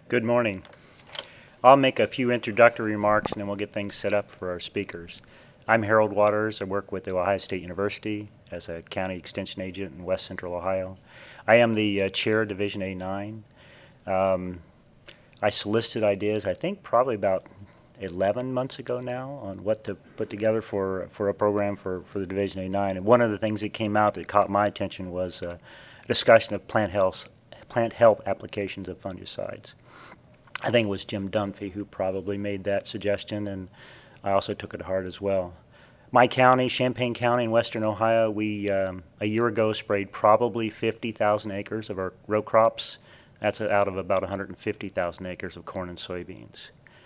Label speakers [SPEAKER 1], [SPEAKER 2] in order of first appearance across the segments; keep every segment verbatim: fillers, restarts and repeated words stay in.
[SPEAKER 1] Good morning. I'll make a few introductory remarks and then we'll get things set up for our speakers. I'm Harold Waters. I work with the Ohio State University as a county extension agent in West Central Ohio. I am the uh, chair of Division A nine. Um, I solicited ideas, I think probably about eleven months ago now, on what to put together for for a program for, for the Division A nine. And one of the things that came out that caught my attention was a discussion of plant health, plant health applications of fungicides. I think it was Jim Dunphy who probably made that suggestion, and I also took it to heart as well. My county, Champaign County in western Ohio, we um, a year ago sprayed probably fifty thousand acres of our row crops. That's out of about one hundred fifty thousand acres of corn and soybeans.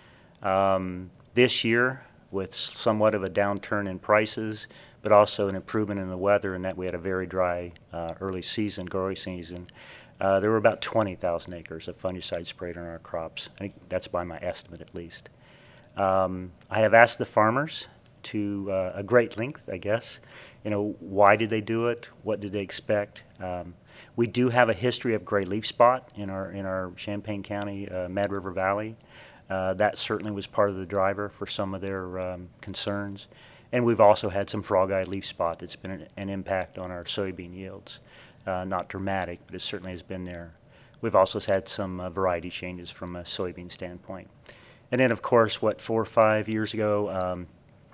[SPEAKER 1] Um, this year, with somewhat of a downturn in prices, but also an improvement in the weather, in that we had a very dry uh, early season, growing season, uh, there were about twenty thousand acres of fungicide sprayed on our crops. I think that's by my estimate at least. Um, I have asked the farmers to uh, a great length, I guess, you know, why did they do it? What did they expect? Um, we do have a history of gray leaf spot in our in our Champaign County, uh, Mad River Valley. Uh, that certainly was part of the driver for some of their um, concerns. And we've also had some frog-eye leaf spot that's been an, an impact on our soybean yields. Uh, not dramatic, but it certainly has been there. We've also had some uh, variety changes from a soybean standpoint. And then, of course, what, four or five years ago, um,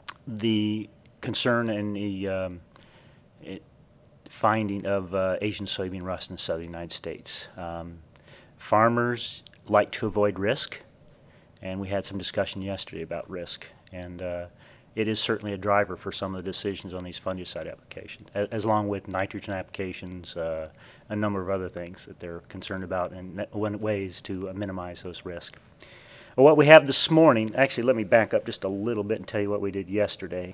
[SPEAKER 1] the concern and the um, it, finding of uh, Asian soybean rust in the southern United States. Um, farmers like to avoid risk, and we had some discussion yesterday about risk. And uh, it is certainly a driver for some of the decisions on these fungicide applications, as along with nitrogen applications, uh, a number of other things that they're concerned about, and ways to minimize those risks. Well, what we have this morning, actually, let me back up just a little bit and tell you what we did yesterday.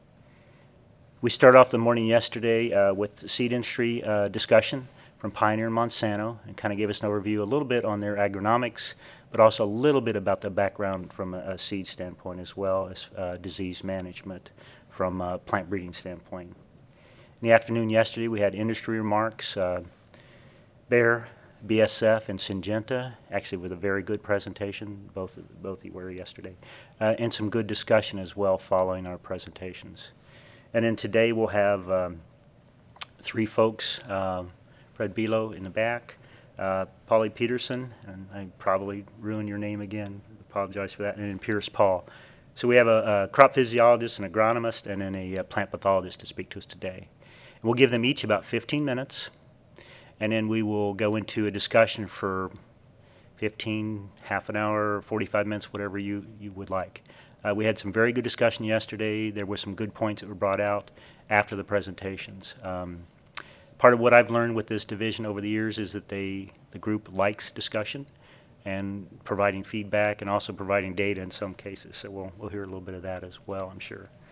[SPEAKER 1] We started off the morning yesterday uh, with the seed industry uh, discussion from Pioneer and Monsanto, and kind of gave us an overview a little bit on their agronomics, but also a little bit about the background from a, a seed standpoint, as well as uh, disease management from a plant breeding standpoint. In the afternoon yesterday, we had industry remarks. Uh, Bayer, B S F, and Syngenta, actually with a very good presentation, both both were yesterday, uh, and some good discussion as well following our presentations. And then today we'll have um, three folks, uh, Fred Bilo in the back, uh, Polly Peterson, and I probably ruined your name again, apologize for that, and then Pierce Paul. So we have a, a crop physiologist, an agronomist, and then a, a plant pathologist to speak to us today. And we'll give them each about fifteen minutes, and then we will go into a discussion for fifteen, half an hour, forty-five minutes, whatever you, you would like. Uh, we had some very good discussion yesterday. There were some good points that were brought out after the presentations. Um, part of what I've learned with this division over the years is that they, the group likes discussion and providing feedback and also providing data in some cases. So we'll, we'll hear a little bit of that as well, I'm sure.